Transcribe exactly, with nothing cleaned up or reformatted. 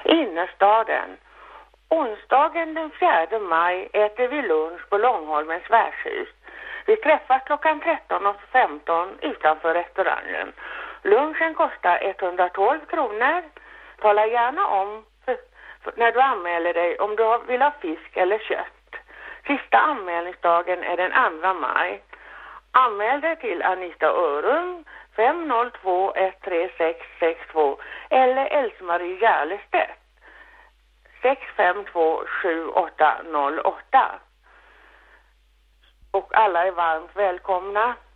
Innerstaden. Onsdagen den fjärde maj äter vi lunch på Långholmens värdshus. Vi träffas klockan tretton och femton utanför restaurangen. Lunchen kostar etthundratolv kronor. Tala gärna om för, för, när du anmäler dig om du vill ha fisk eller kött. Sista anmälningsdagen är den andra maj. Anmäl dig till Anita Örum fem noll två ett tre sex sex två eller Else-Marie Järlestedt sex fem två sju åtta noll åtta. Och alla är varmt välkomna.